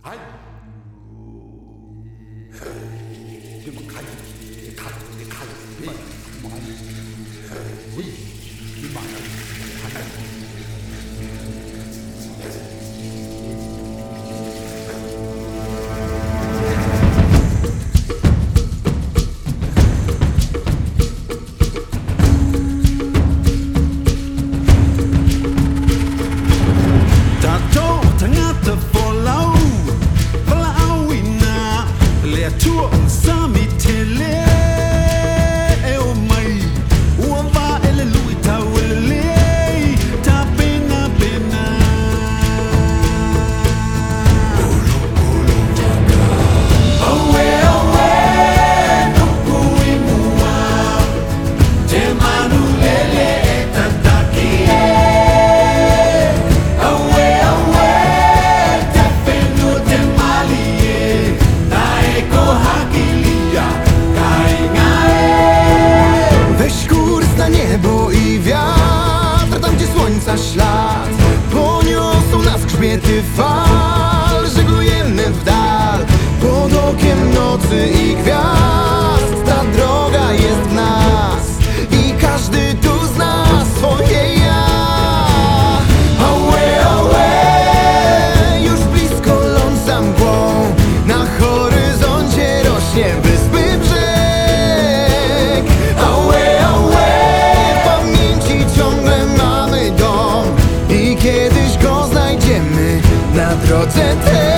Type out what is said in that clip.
Ślad poniosą nas grzbiety fal, żeglujemy w dal pod okiem nocy i gwiazd. Ta droga jest w nas i każdy tu zna swoje ja. Away, away, już blisko ląd za mgłą, na horyzoncie rośnie wyspy brzeg. Away, away, w pamięci ciągle mamy dom i kiedyś go znajdziemy na drodze tej.